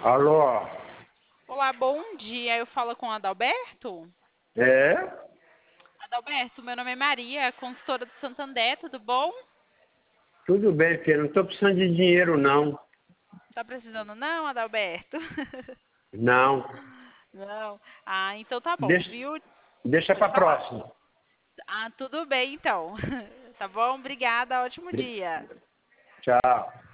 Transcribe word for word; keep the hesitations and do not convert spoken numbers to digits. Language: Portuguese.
Alô? Olá, bom dia. Eu falo com o Adalberto? É? Adalberto, meu nome é Maria, consultora do Santander, tudo bom? Tudo bem, filho. Não estou precisando de dinheiro, não. Tá precisando não, Adalberto? Não. Não. Ah, então tá bom, Deixa, viu? deixa Pode para falar. próxima. Ah, tudo bem então. Tá bom? Obrigada, ótimo dia. Tchau.